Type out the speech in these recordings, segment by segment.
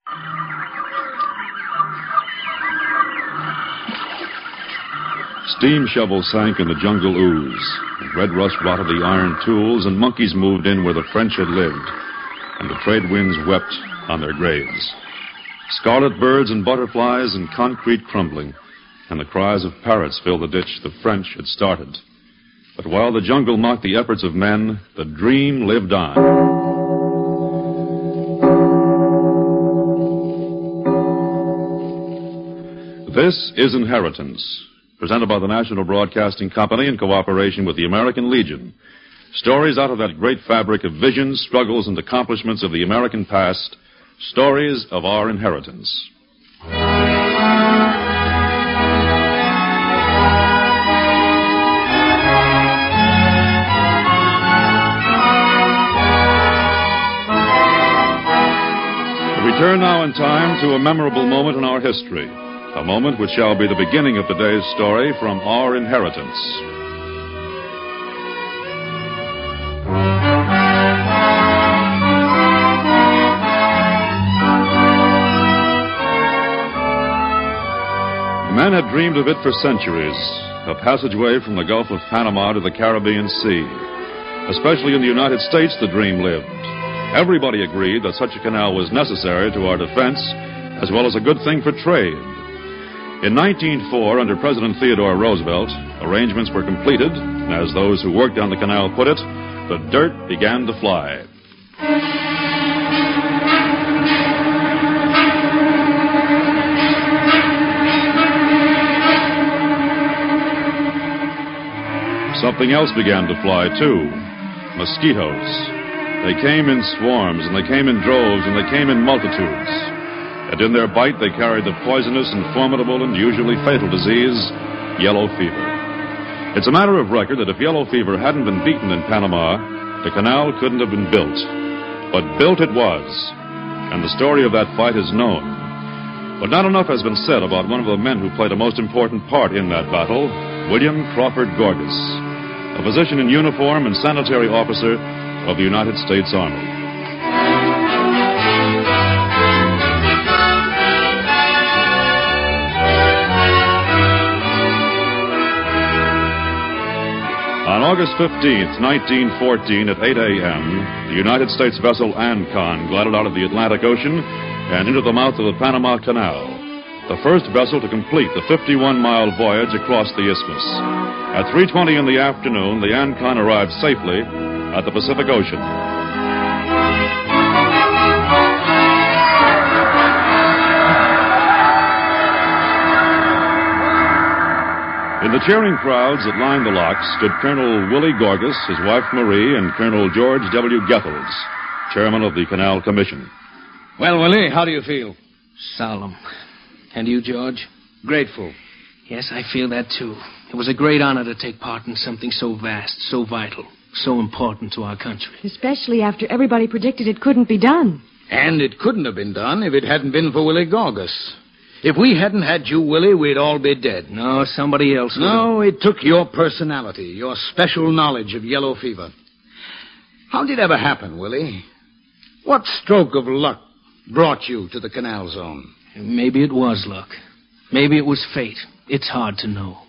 Steam shovels sank in the jungle ooze. Red rust rotted the iron tools, and monkeys moved in where the French had lived, and the trade winds wept on their graves. Scarlet birds and butterflies and concrete crumbling, and the cries of parrots filled the ditch the French had started. But while the jungle mocked the efforts of men, the dream lived on. This is Inheritance, presented by the National Broadcasting Company in cooperation with the American Legion. Stories out of that great fabric of visions, struggles, and accomplishments of the American past. Stories of our inheritance. We return now in time to a memorable moment in our history. A moment which shall be the beginning of today's story from Our Inheritance. Men had dreamed of it for centuries, a passageway from the Gulf of Panama to the Caribbean Sea. Especially in the United States, the dream lived. Everybody agreed that such a canal was necessary to our defense, as well as a good thing for trade. In 1904, under President Theodore Roosevelt, arrangements were completed, and as those who worked on the canal put it, the dirt began to fly. Something else began to fly, too. Mosquitoes. They came in swarms, and they came in droves, and they came in multitudes. And in their bite, they carried the poisonous and formidable and usually fatal disease, yellow fever. It's a matter of record that if yellow fever hadn't been beaten in Panama, the canal couldn't have been built. But built it was, and the story of that fight is known. But not enough has been said about one of the men who played a most important part in that battle, William Crawford Gorgas, a physician in uniform and sanitary officer of the United States Army. On August 15th, 1914, at 8 a.m., the United States vessel Ancon glided out of the Atlantic Ocean and into the mouth of the Panama Canal, the first vessel to complete the 51-mile voyage across the isthmus. At 3:20 in the afternoon, the Ancon arrived safely at the Pacific Ocean. In the cheering crowds that lined the locks stood Colonel Willie Gorgas, his wife Marie, and Colonel George W. Goethals, chairman of the Canal Commission. Well, Willie, how do you feel? Solemn. And you, George? Grateful. Yes, I feel that, too. It was a great honor to take part in something so vast, so vital, so important to our country. Especially after everybody predicted it couldn't be done. And it couldn't have been done if it hadn't been for Willie Gorgas. If we hadn't had you, Willie, we'd all be dead. No, somebody else would. No, it took your personality, your special knowledge of yellow fever. How did it ever happen, Willie? What stroke of luck brought you to the canal zone? Maybe it was luck. Maybe it was fate. It's hard to know.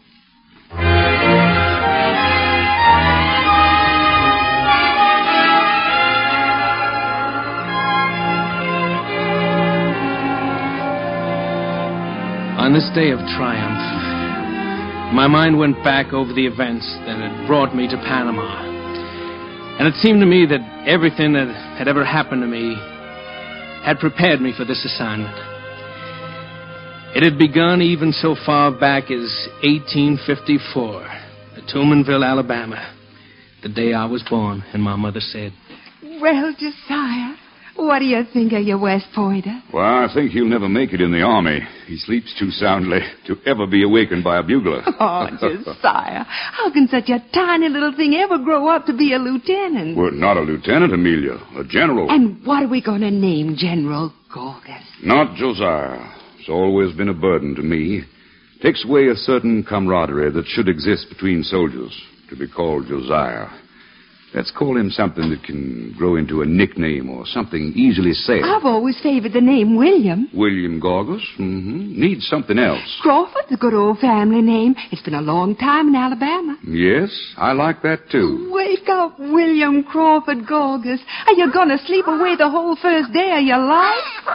On this day of triumph, my mind went back over the events that had brought me to Panama. And it seemed to me that everything that had ever happened to me had prepared me for this assignment. It had begun even so far back as 1854, at Toomanville, Alabama, the day I was born, and my mother said, "Well, Josiah, what do you think of your West Pointer?" Well, I think he'll never make it in the Army. He sleeps too soundly to ever be awakened by a bugler. Oh, Josiah, how can such a tiny little thing ever grow up to be a lieutenant? Well, not a lieutenant, Amelia. A general. And what are we going to name General Gorgas? Not Josiah. It's always been a burden to me. Takes away a certain camaraderie that should exist between soldiers, to be called Josiah. Let's call him something that can grow into a nickname or something easily said. I've always favored the name William. William Gorgas? Mm-hmm. Needs something else. Crawford's a good old family name. It's been a long time in Alabama. Yes, I like that, too. Wake up, William Crawford Gorgas. Are you going to sleep away the whole first day of your life?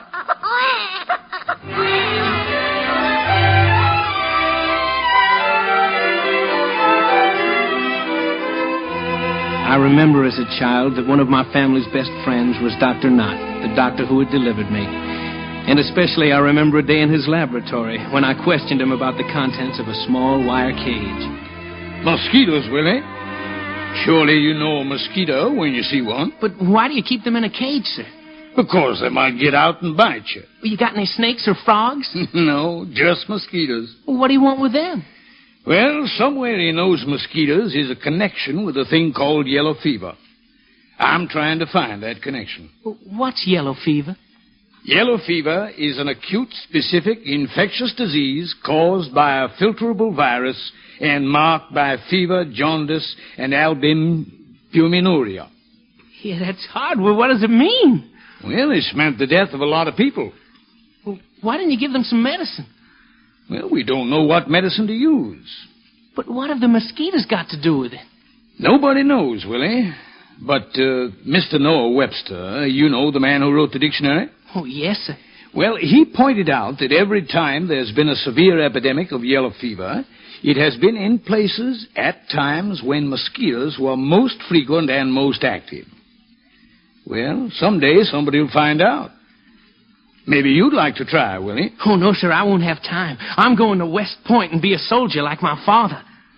I remember as a child that one of my family's best friends was Dr. Knott, the doctor who had delivered me. And especially I remember a day in his laboratory when I questioned him about the contents of a small wire cage. Mosquitoes, Willie. Surely you know a mosquito when you see one. But why do you keep them in a cage, sir? Because they might get out and bite you. You got any snakes or frogs? No, just mosquitoes. What do you want with them? Well, somewhere in those mosquitoes is a connection with a thing called yellow fever. I'm trying to find that connection. What's yellow fever? Yellow fever is an acute, specific, infectious disease caused by a filterable virus and marked by fever, jaundice, and albuminuria. Yeah, that's hard. Well, what does it mean? Well, it's meant the death of a lot of people. Well, why didn't you give them some medicine? Well, we don't know what medicine to use. But what have the mosquitoes got to do with it? Nobody knows, Willie. But Mr. Noah Webster, you know, the man who wrote the dictionary? Oh, yes, sir. Well, he pointed out that every time there's been a severe epidemic of yellow fever, it has been in places at times when mosquitoes were most frequent and most active. Well, someday somebody will find out. Maybe you'd like to try, Willie. Oh, no, sir, I won't have time. I'm going to West Point and be a soldier like my father.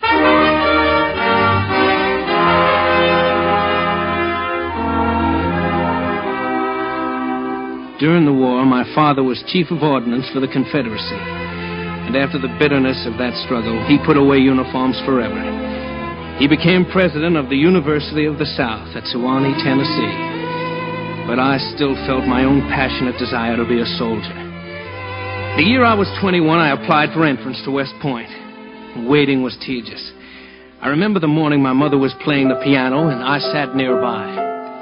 During the war, my father was chief of ordnance for the Confederacy. And after the bitterness of that struggle, he put away uniforms forever. He became president of the University of the South at Sewanee, Tennessee. But I still felt my own passionate desire to be a soldier. The year I was 21, I applied for entrance to West Point. Waiting was tedious. I remember the morning my mother was playing the piano, and I sat nearby.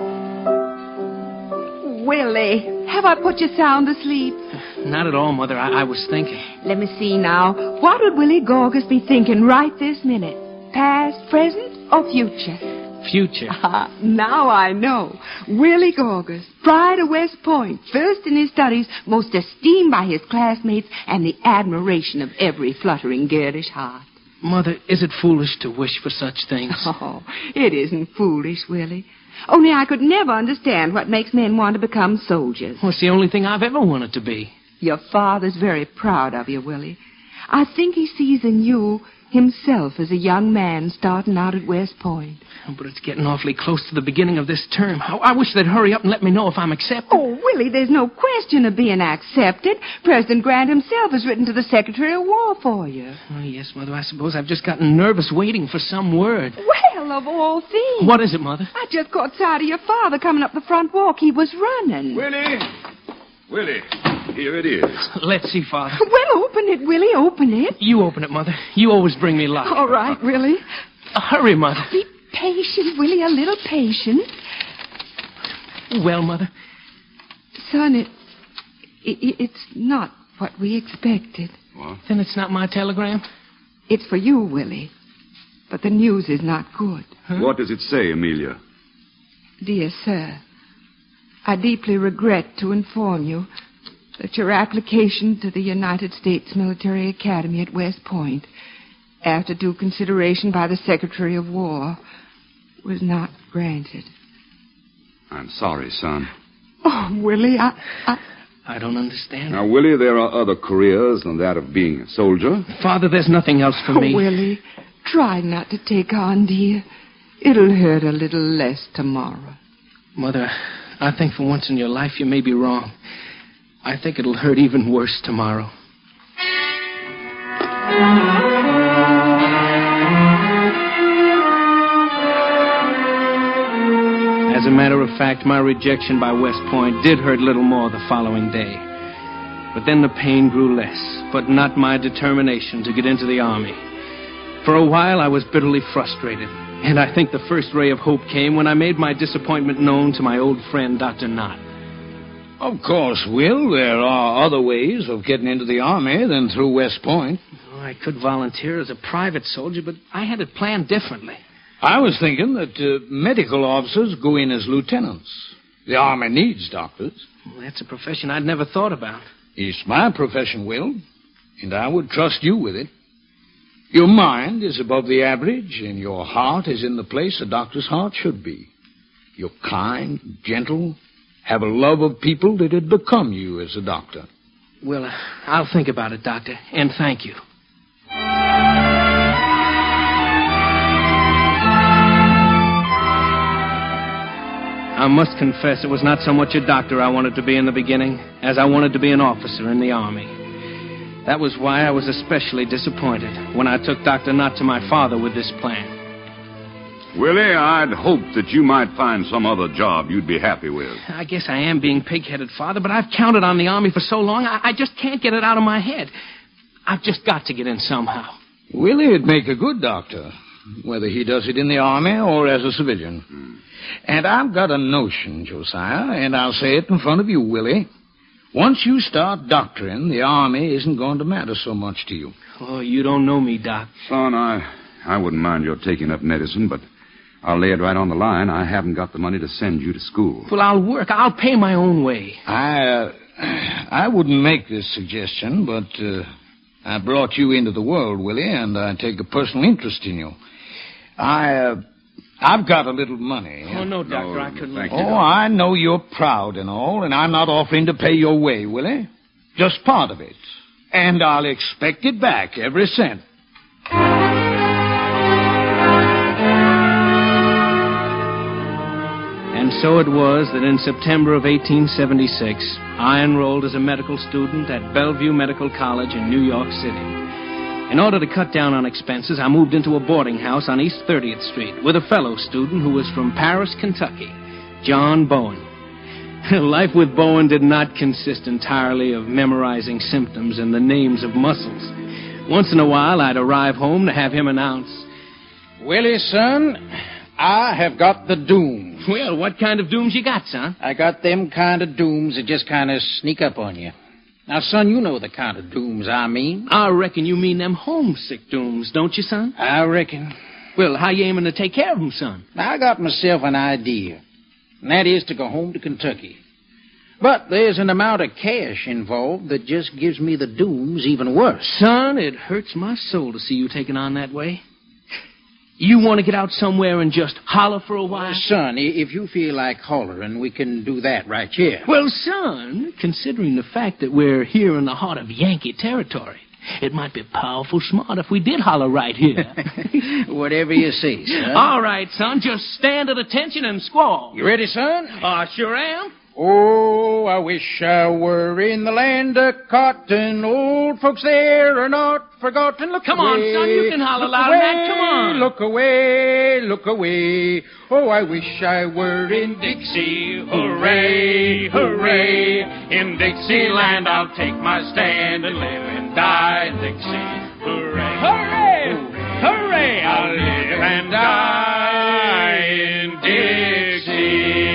Willie, have I put you sound asleep? Not at all, Mother. I was thinking. Let me see now. What would Willie Gorgas be thinking right this minute? Past, present, or future? Future. Now I know. Willie Gorgas, pride of West Point, first in his studies, most esteemed by his classmates, and the admiration of every fluttering girlish heart. Mother, is it foolish to wish for such things? Oh, it isn't foolish, Willie. Only I could never understand what makes men want to become soldiers. Well, it's the only thing I've ever wanted to be. Your father's very proud of you, Willie. I think he sees in you himself as a young man starting out at West Point. But it's getting awfully close to the beginning of this term. I wish they'd hurry up and let me know if I'm accepted. Oh, Willie, there's no question of being accepted. President Grant himself has written to the Secretary of War for you. Oh, yes, Mother. I suppose I've just gotten nervous waiting for some word. Well, of all things. What is it, Mother? I just caught sight of your father coming up the front walk. He was running. Willie, here it is. Let's see, Father. Well, open it, Willie. Open it. You open it, Mother. You always bring me luck. All right, Willie. Hurry, Mother. Be patient, Willie, a little patient. Well, Mother? Son, it's not what we expected. What? Then it's not my telegram? It's for you, Willie. But the news is not good. Huh? What does it say, Amelia? Dear sir, I deeply regret to inform you that your application to the United States Military Academy at West Point, after due consideration by the Secretary of War, was not granted. I'm sorry, son. Oh, Willie, I don't understand. Now, Willie, there are other careers than that of being a soldier. Father, there's nothing else for me. Willie, try not to take on, dear. It'll hurt a little less tomorrow. Mother, I think for once in your life you may be wrong. I think it'll hurt even worse tomorrow. As a matter of fact, my rejection by West Point did hurt little more the following day. But then the pain grew less, but not my determination to get into the Army. For a while, I was bitterly frustrated, And I think the first ray of hope came when I made my disappointment known to my old friend, Dr. Knott. Of course, Will, there are other ways of getting into the Army than through West Point. Oh, I could volunteer as a private soldier, but I had it planned differently. I was thinking that medical officers go in as lieutenants. The Army needs doctors. Well, that's a profession I'd never thought about. It's my profession, Will, and I would trust you with it. Your mind is above the average, and your heart is in the place a doctor's heart should be. You're kind, gentle, have a love of people that'd become you as a doctor. Well, I'll think about it, Doctor, and thank you. I must confess it was not so much a doctor I wanted to be in the beginning as I wanted to be an officer in the Army. That was why I was especially disappointed when I took Dr. Knott to my father with this plan. Willie, I'd hoped that you might find some other job you'd be happy with. I guess I am being pig-headed, Father, but I've counted on the Army for so long, I just can't get it out of my head. I've just got to get in somehow. Willie'd make a good doctor, whether he does it in the Army or as a civilian. And I've got a notion, Josiah, and I'll say it in front of you, Willie. Once you start doctoring, the Army isn't going to matter so much to you. Oh, you don't know me, Doc. Son, I wouldn't mind your taking up medicine, but I'll lay it right on the line. I haven't got the money to send you to school. Well, I'll work. I'll pay my own way. I wouldn't make this suggestion, but I brought you into the world, Willie, and I take a personal interest in you. I've got a little money. Oh, no, Doctor, I couldn't. Thank you, Oh, I know you're proud and all, and I'm not offering to pay your way, Willie. Just part of it. And I'll expect it back, every cent. And so it was that in September of 1876, I enrolled as a medical student at Bellevue Medical College in New York City. In order to cut down on expenses, I moved into a boarding house on East 30th Street with a fellow student who was from Paris, Kentucky, John Bowen. Life with Bowen did not consist entirely of memorizing symptoms and the names of muscles. Once in a while, I'd arrive home to have him announce, "Willie, son, I have got the dooms." "Well, what kind of dooms you got, son?" "I got them kind of dooms that just kind of sneak up on you. Now, son, you know the kind of dooms I mean." "I reckon you mean them homesick dooms, don't you, son?" "I reckon. "Well, how you aiming to take care of them, son?" I got myself an idea, and that is to go home to Kentucky. But there's an amount of cash involved that just gives me the dooms even worse." "Son, it hurts my soul to see you taking on that way. You want to get out somewhere and just holler for a while?" "Son, if you feel like hollering, we can do that right here." "Well, son, considering the fact that we're here in the heart of Yankee territory, it might be powerful smart if we did holler right here." "Whatever you say, son." "All right, son, just stand at attention and squall." "You ready, son?" "I sure am." "Oh, I wish I were in the land of cotton. Old folks there are not forgotten. Look Come away. on, son, you can holler Look louder than away, that. Come on." Look away, look away. Oh, I wish I were in Dixie. Hooray, hooray. In Dixieland I'll take my stand and live and die in Dixie. Hooray, hooray, hooray. I'll live and die in Dixie.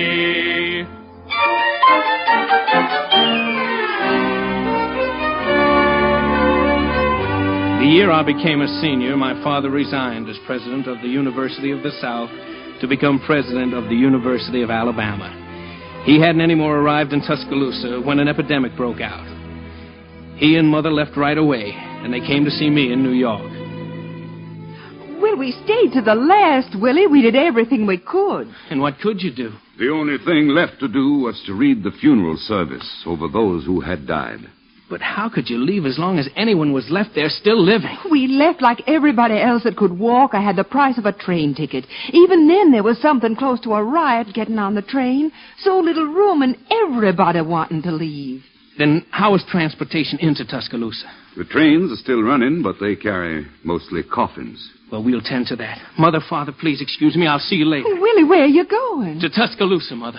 The year I became a senior, my father resigned as president of the University of the South to become president of the University of Alabama. He hadn't any more arrived in Tuscaloosa when an epidemic broke out. He and Mother left right away, and they came to see me in New York. Well, we stayed to the last, Willie. We did everything we could. And what could you do? The only thing left to do was to read the funeral service over those who had died. But how could you leave as long as anyone was left there still living? We left like everybody else that could walk. I had the price of a train ticket. Even then, there was something close to a riot getting on the train. So little room and everybody wanting to leave. Then how is transportation into Tuscaloosa? The trains are still running, but they carry mostly coffins. Well, we'll tend to that. Mother, Father, please excuse me. I'll see you later. Oh, Willie, where are you going? To Tuscaloosa, Mother.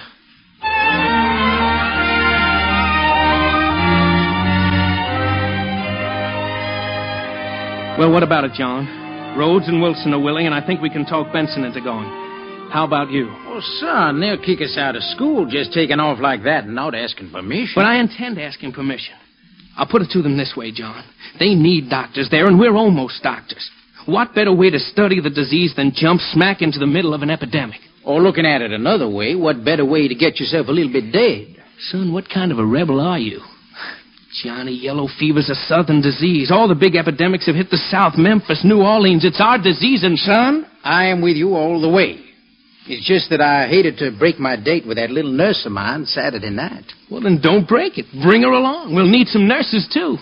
Well, what about it, John? Rhodes and Wilson are willing, and I think we can talk Benson into going. How about you? Well, son, they'll kick us out of school just taking off like that and not asking permission. But I intend asking permission. I'll put it to them this way, John. They need doctors there, and we're almost doctors. What better way to study the disease than jump smack into the middle of an epidemic? Or looking at it another way, what better way to get yourself a little bit dead? Son, what kind of a rebel are you? Johnny, yellow fever's a southern disease. All the big epidemics have hit the South, Memphis, New Orleans. It's our disease, and son, I am with you all the way. It's just that I hated to break my date with that little nurse of mine Saturday night. Well, then don't break it. Bring her along. We'll need some nurses, too.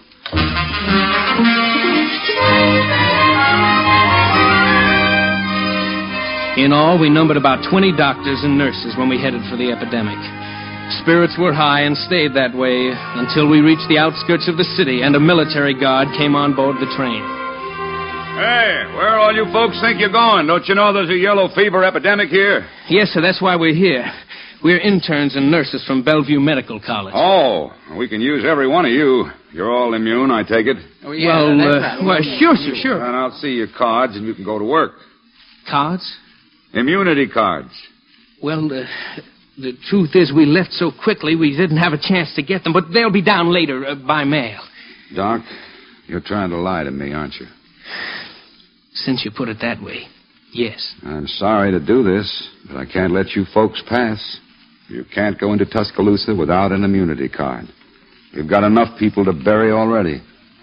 In all, we numbered about 20 doctors and nurses when we headed for the epidemic. Spirits were high and stayed that way until we reached the outskirts of the city and a military guard came on board the train. Hey, where all you folks think you're going? Don't you know there's a yellow fever epidemic here? Yes, sir, that's why we're here. We're interns and nurses from Bellevue Medical College. Oh, we can use every one of you. You're all immune, I take it? Oh, yeah, well, sure, sure. And I'll see your cards and you can go to work. Cards? Immunity cards. Well, the truth is we left so quickly we didn't have a chance to get them, but they'll be down later by mail. Doc, you're trying to lie to me, aren't you? Since you put it that way, yes. I'm sorry to do this, but I can't let you folks pass. You can't go into Tuscaloosa without an immunity card. We've got enough people to bury already.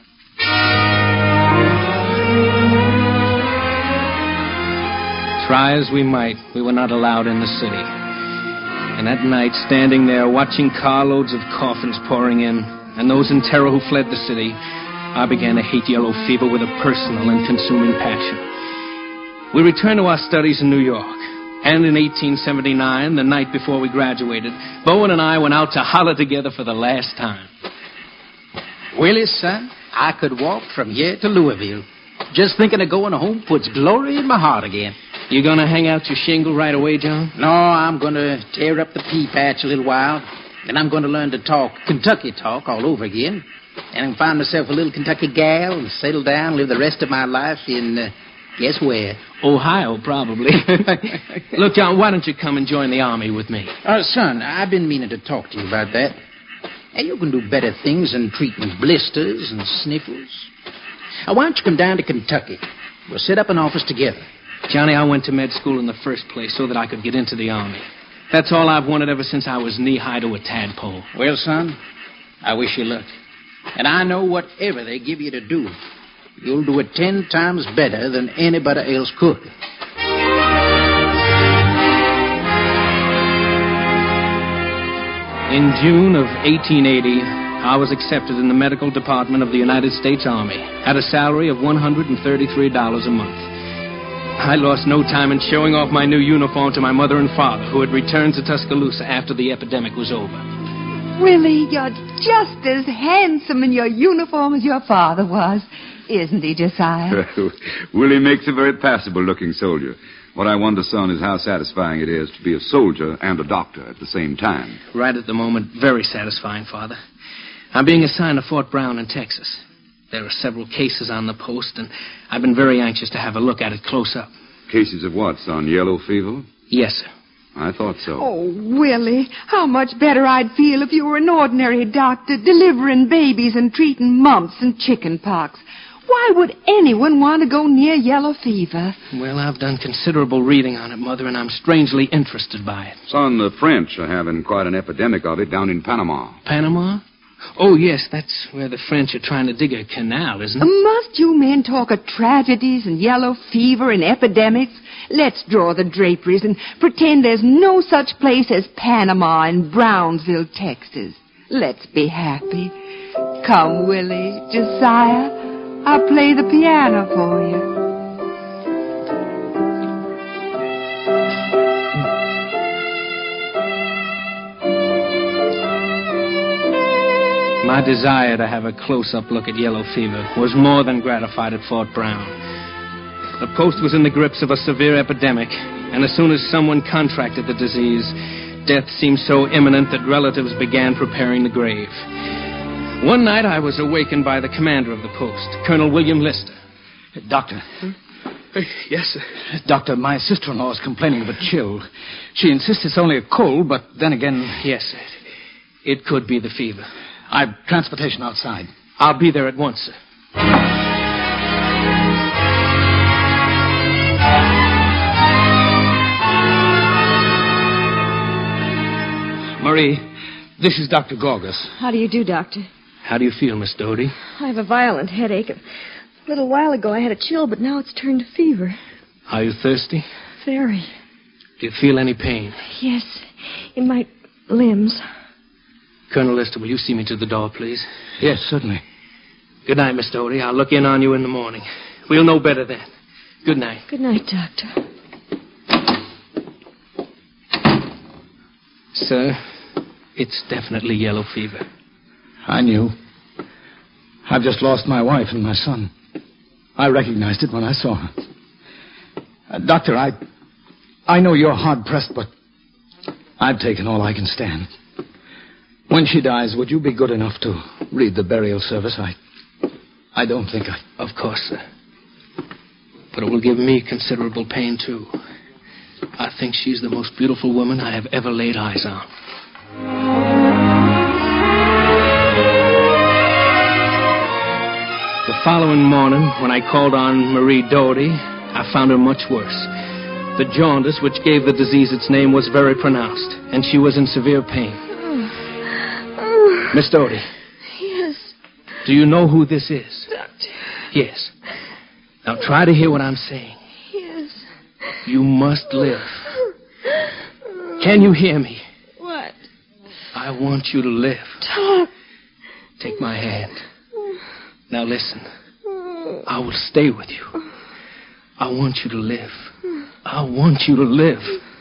Try as we might, we were not allowed in the city. And that night, standing there, watching carloads of coffins pouring in, and those in terror who fled the city, I began to hate yellow fever with a personal and consuming passion. We returned to our studies in New York. And in 1879, the night before we graduated, Bowen and I went out to holler together for the last time. Willie, son, I could walk from here to Louisville. Just thinking of going home puts glory in my heart again. You going to hang out your shingle right away, John? No, I'm going to tear up the pea patch a little while. Then I'm going to learn to talk Kentucky talk all over again. And find myself a little Kentucky gal and settle down and live the rest of my life in, guess where? Ohio, probably. Look, John, why don't you come and join the Army with me? Son, I've been meaning to talk to you about that. Hey, you can do better things than treating blisters and sniffles. Why don't you come down to Kentucky? We'll set up an office together. Johnny, I went to med school in the first place so that I could get into the Army. That's all I've wanted ever since I was knee-high to a tadpole. Well, son, I wish you luck. And I know whatever they give you to do, you'll do it 10 times better than anybody else could. In June of 1880, I was accepted in the medical department of the United States Army at a salary of $133 a month. I lost no time in showing off my new uniform to my mother and father, who had returned to Tuscaloosa after the epidemic was over. Willie, you're just as handsome in your uniform as your father was. Isn't he, Josiah? Willie makes a very passable-looking soldier. What I wonder, son, is how satisfying it is to be a soldier and a doctor at the same time. Right at the moment, very satisfying, Father. I'm being assigned to Fort Brown in Texas. There are several cases on the post, and I've been very anxious to have a look at it close up. Cases of what, son? Yellow fever? Yes, sir. I thought so. Oh, Willie, how much better I'd feel if you were an ordinary doctor delivering babies and treating mumps and chicken pox. Why would anyone want to go near yellow fever? Well, I've done considerable reading on it, Mother, and I'm strangely interested by it. Son, the French are having quite an epidemic of it down in Panama. Panama? Oh, yes, that's where the French are trying to dig a canal, isn't it? Must you men talk of tragedies and yellow fever and epidemics? Let's draw the draperies and pretend there's no such place as Panama in Brownsville, Texas. Let's be happy. Come, Willie, Josiah, I'll play the piano for you. My desire to have a close-up look at yellow fever was more than gratified at Fort Brown. The post was in the grips of a severe epidemic, and as soon as someone contracted the disease, death seemed so imminent that relatives began preparing the grave. One night I was awakened by the commander of the post, Colonel William Lister. Doctor, Yes, sir. Doctor, my sister-in-law is complaining of a chill. She insists it's only a cold, but then again... Yes, sir. It could be the fever. I've transportation outside. I'll be there at once, sir. Marie, this is Dr. Gorgas. How do you do, Doctor? How do you feel, Miss Doty? I have a violent headache. A little while ago I had a chill, but now it's turned to fever. Are you thirsty? Very. Do you feel any pain? Yes, in my limbs. Colonel Lister, will you see me to the door, please? Yes, certainly. Good night, Miss Doty. I'll look in on you in the morning. We'll know better then. Good night. Good night, Doctor. Sir, it's definitely yellow fever. I knew. I've just lost my wife and my son. I recognized it when I saw her. Doctor, I know you're hard-pressed, but I've taken all I can stand. When she dies, would you be good enough to read the burial service? I don't think I... Of course, sir. But it will give me considerable pain, too. I think she's the most beautiful woman I have ever laid eyes on. The following morning, when I called on Marie Doty, I found her much worse. The jaundice, which gave the disease its name, was very pronounced, and she was in severe pain. Miss Doty. Yes. Do you know who this is? Doctor. Yes. Now try to hear what I'm saying. Yes. You must live. Can you hear me? What? I want you to live. Talk. Take my hand. Now listen. I will stay with you. I want you to live. I want you to live.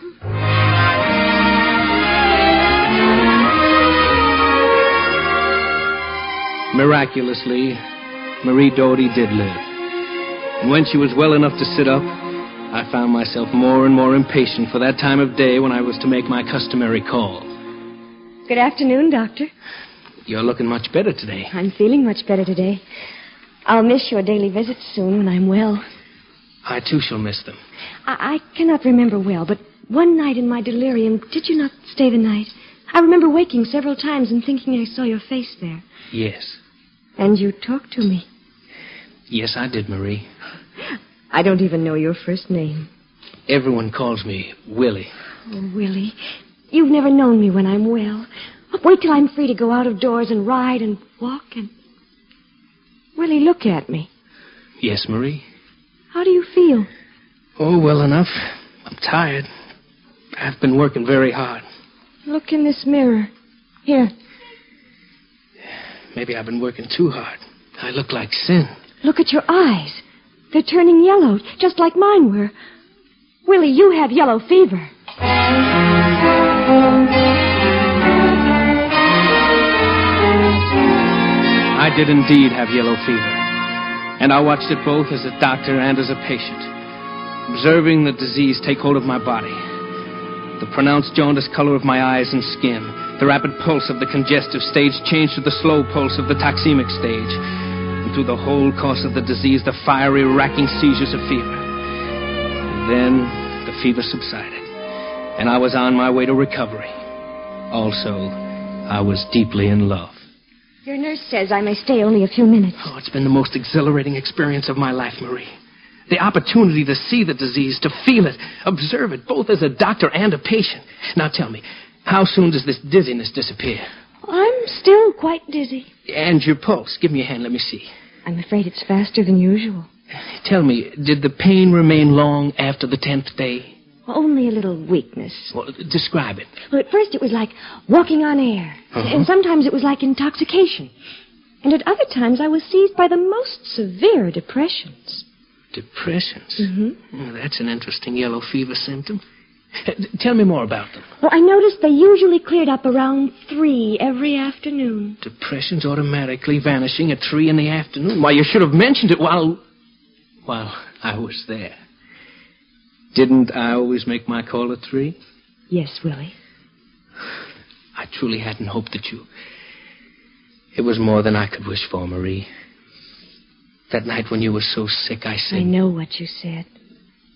Miraculously, Marie Doty did live. And when she was well enough to sit up, I found myself more and more impatient for that time of day when I was to make my customary call. Good afternoon, Doctor. You're looking much better today. I'm feeling much better today. I'll miss your daily visits soon when I'm well. I, too, shall miss them. I cannot remember well, but one night in my delirium, did you not stay the night? I remember waking several times and thinking I saw your face there. Yes. And you talked to me. Yes, I did, Marie. I don't even know your first name. Everyone calls me Willie. Oh, Willie, you've never known me when I'm well. Wait till I'm free to go out of doors and ride and walk and... Willie, look at me. Yes, Marie? How do you feel? Oh, well enough. I'm tired. I've been working very hard. Look in this mirror. Here. Maybe I've been working too hard. I look like sin. Look at your eyes. They're turning yellow, just like mine were. Willie, you have yellow fever. I did indeed have yellow fever. And I watched it both as a doctor and as a patient, observing the disease take hold of my body. The pronounced jaundice color of my eyes and skin, the rapid pulse of the congestive stage changed to the slow pulse of the toxemic stage, and through the whole course of the disease, the fiery, racking seizures of fever. And then the fever subsided, and I was on my way to recovery. Also, I was deeply in love. Your nurse says I may stay only a few minutes. Oh, it's been the most exhilarating experience of my life, Marie. The opportunity to see the disease, to feel it, observe it, both as a doctor and a patient. Now tell me, how soon does this dizziness disappear? I'm still quite dizzy. And your pulse? Give me a hand, let me see. I'm afraid it's faster than usual. Tell me, did the pain remain long after the 10th day? Only a little weakness. Well, describe it. Well, at first it was like walking on air. And sometimes it was like intoxication. And at other times I was seized by the most severe depressions. Depressions? Mm-hmm. Oh, that's an interesting yellow fever symptom. Tell me more about them. Well, I noticed they usually cleared up around 3 every afternoon. Depressions automatically vanishing at 3 in the afternoon. Why, you should have mentioned it while I was there. Didn't I always make my call at 3? Yes, Willie. I truly hadn't hoped that you... It was more than I could wish for, Marie. That night when you were so sick, I said... I know what you said.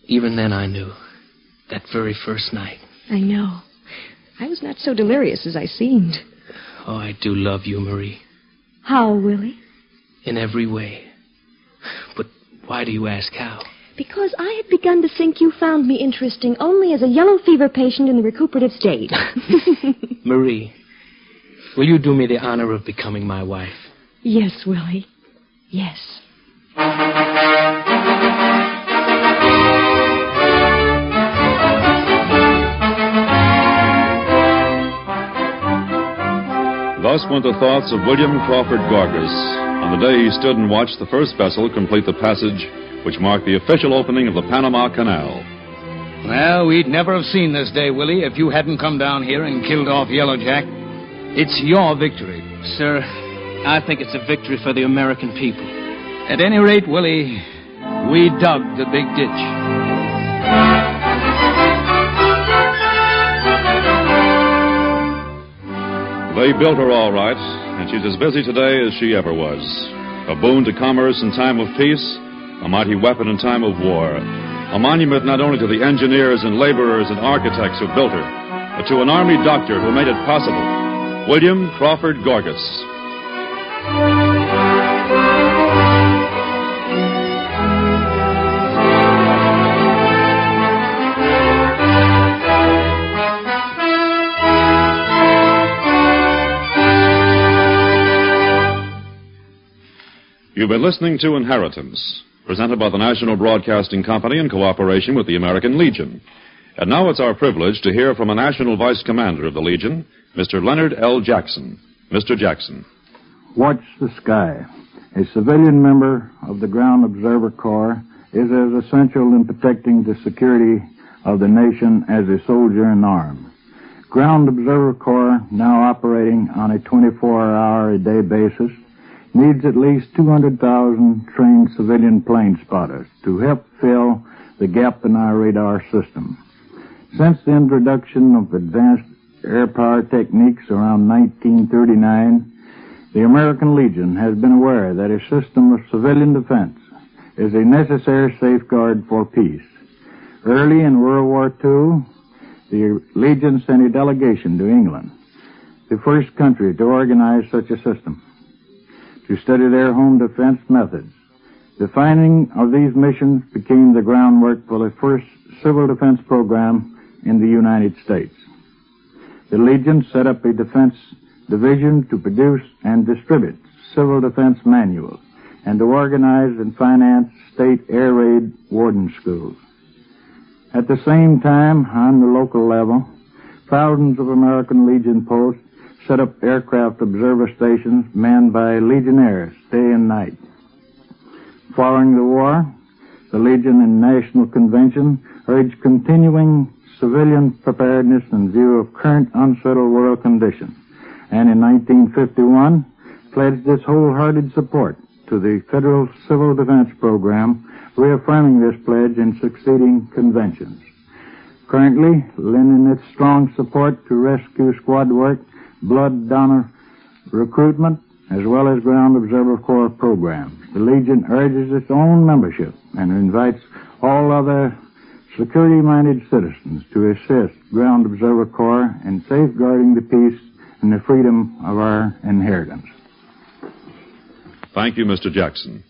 Even then I knew. That very first night. I know. I was not so delirious as I seemed. Oh, I do love you, Marie. How, Willie? In every way. But why do you ask how? Because I had begun to think you found me interesting only as a yellow fever patient in the recuperative state. Marie, will you do me the honor of becoming my wife? Yes, Willie. Yes. Thus went the thoughts of William Crawford Gorgas on the day he stood and watched the first vessel complete the passage which marked the official opening of the Panama Canal. Well, we'd never have seen this day, Willie, if you hadn't come down here and killed off Yellow Jack. It's your victory. Sir, I think it's a victory for the American people. At any rate, Willie, we dug the big ditch. They built her all right, and she's as busy today as she ever was. A boon to commerce in time of peace, a mighty weapon in time of war. A monument not only to the engineers and laborers and architects who built her, but to an army doctor who made it possible, William Crawford Gorgas. You've been listening to Inheritance, presented by the National Broadcasting Company in cooperation with the American Legion. And now it's our privilege to hear from a National Vice Commander of the Legion, Mr. Leonard L. Jackson. Mr. Jackson. Watch the sky. A civilian member of the Ground Observer Corps is as essential in protecting the security of the nation as a soldier in arms. Ground Observer Corps, now operating on a 24-hour-a-day basis, needs at least 200,000 trained civilian plane spotters to help fill the gap in our radar system. Since the introduction of advanced air power techniques around 1939, the American Legion has been aware that a system of civilian defense is a necessary safeguard for peace. Early in World War II, the Legion sent a delegation to England, the first country to organize such a system, to study their home defense methods. The finding of these missions became the groundwork for the first civil defense program in the United States. The Legion set up a defense division to produce and distribute civil defense manuals and to organize and finance state air raid warden schools. At the same time, on the local level, thousands of American Legion posts set up aircraft observer stations manned by Legionnaires day and night. Following the war, the Legion and National Convention urged continuing civilian preparedness in view of current unsettled world conditions, and in 1951 pledged its wholehearted support to the Federal Civil Defense Program, reaffirming this pledge in succeeding conventions. Currently, lending its strong support to rescue squad work, blood donor recruitment, as well as Ground Observer Corps programs, the Legion urges its own membership and invites all other security-minded citizens to assist Ground Observer Corps in safeguarding the peace and the freedom of our inheritance. Thank you, Mr. Jackson.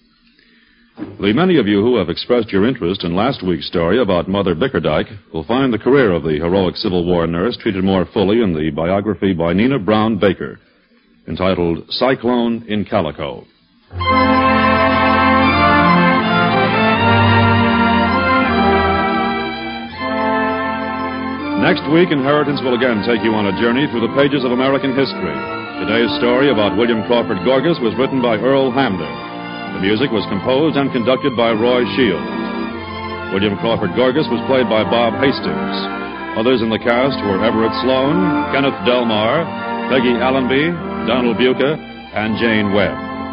The many of you who have expressed your interest in last week's story about Mother Bickerdike will find the career of the heroic Civil War nurse treated more fully in the biography by Nina Brown Baker, entitled Cyclone in Calico. Next week, Inheritance will again take you on a journey through the pages of American history. Today's story about William Crawford Gorgas was written by Earl Hamner. The music was composed and conducted by Roy Shields. William Crawford Gorgas was played by Bob Hastings. Others in the cast were Everett Sloan, Kenneth Delmar, Peggy Allenby, Donald Buca, and Jane Webb.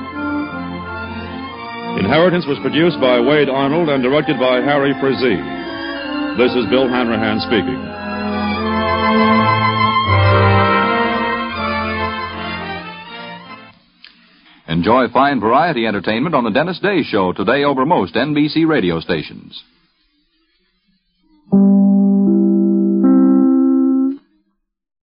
Inheritance was produced by Wade Arnold and directed by Harry Frazee. This is Bill Hanrahan speaking. Enjoy fine variety entertainment on the Dennis Day Show today over most NBC radio stations.